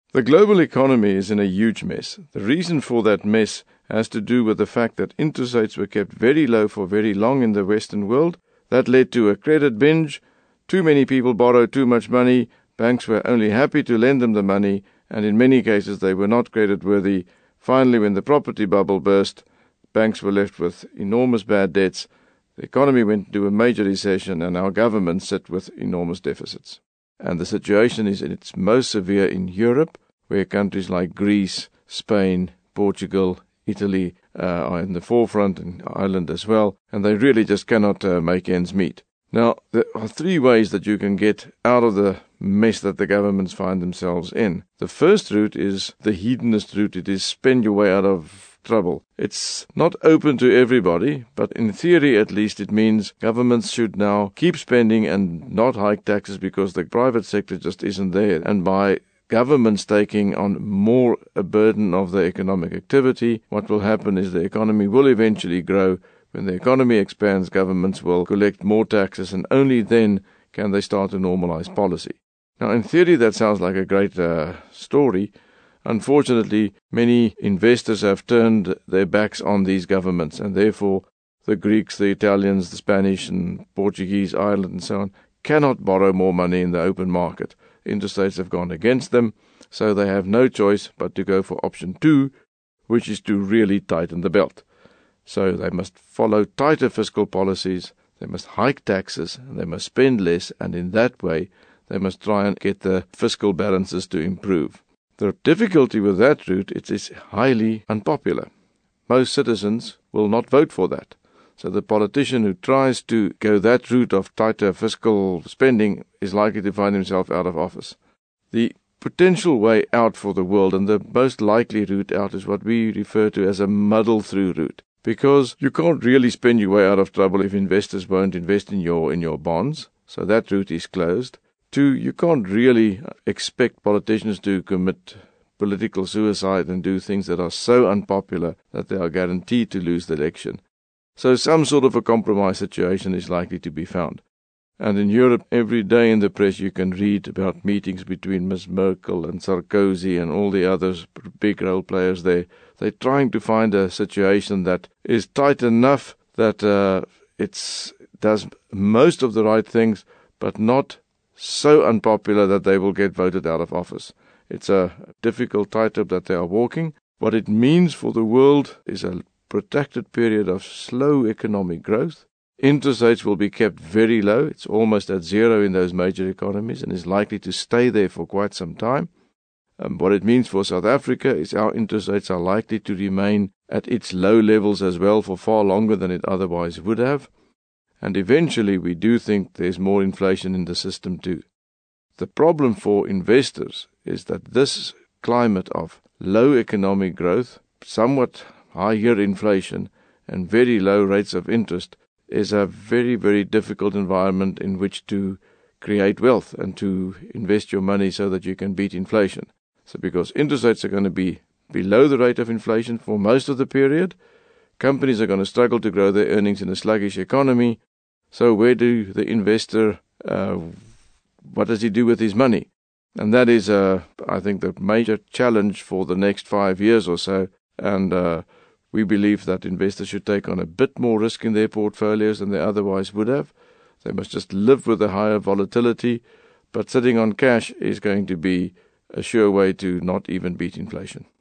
The global economy is in a huge mess. The reason for that mess has to do with the fact that interest rates were kept very low for very long in the Western world. That led to a credit binge. Too many people borrowed too much money. Banks were only happy to lend them the money, and in many cases they were not creditworthy. Finally, when the property bubble burst, banks were left with enormous bad debts. The economy went into a major recession, and our governments sit with enormous deficits. And the situation is in its most severe in Europe, where countries like Greece, Spain, Portugal, Italy are in the forefront, and Ireland as well, and they really just cannot make ends meet. Now, there are three ways that you can get out of the mess that the governments find themselves in. The first route is the hedonist route. It is spend your way out of trouble. It's not open to everybody, but in theory at least it means governments should now keep spending and not hike taxes because the private sector just isn't there. And by governments taking on more a burden of the economic activity, what will happen is the economy will eventually grow. When the economy expands, governments will collect more taxes, and only then can they start to normalize policy. Now, in theory, that sounds like a great story. Unfortunately, many investors have turned their backs on these governments, and therefore the Greeks, the Italians, the Spanish and Portuguese, Ireland and so on, cannot borrow more money in the open market. Interest rates have gone against them, so they have no choice but to go for option 2, which is to really tighten the belt. So they must follow tighter fiscal policies, they must hike taxes, and they must spend less, and in that way they must try and get the fiscal balances to improve. The difficulty with that route, it is highly unpopular. Most citizens will not vote for that. So the politician who tries to go that route of tighter fiscal spending is likely to find himself out of office. The potential way out for the world, and the most likely route out, is what we refer to as a muddle-through route. Because you can't really spend your way out of trouble if investors won't invest in your bonds. So that route is closed. 2, you can't really expect politicians to commit political suicide and do things that are so unpopular that they are guaranteed to lose the election. So some sort of a compromise situation is likely to be found. And in Europe, every day in the press you can read about meetings between Ms. Merkel and Sarkozy and all the other big role players there. They're trying to find a situation that is tight enough that it does most of the right things, but not so unpopular that they will get voted out of office. It's a difficult tightrope that they are walking. What it means for the world is a protracted period of slow economic growth. Interest rates will be kept very low. It's almost at zero in those major economies and is likely to stay there for quite some time. What it means for South Africa is our interest rates are likely to remain at its low levels as well for far longer than it otherwise would have. And eventually we do think there's more inflation in the system too. The problem for investors is that this climate of low economic growth, somewhat higher inflation, and very low rates of interest is a very, very difficult environment in which to create wealth and to invest your money so that you can beat inflation. So because interest rates are going to be below the rate of inflation for most of the period, companies are going to struggle to grow their earnings in a sluggish economy. So where do the investor, what does he do with his money? And that is, I think, the major challenge for the next 5 years or so. And we believe that investors should take on a bit more risk in their portfolios than they otherwise would have. They must just live with the higher volatility, but sitting on cash is going to be a sure way to not even beat inflation.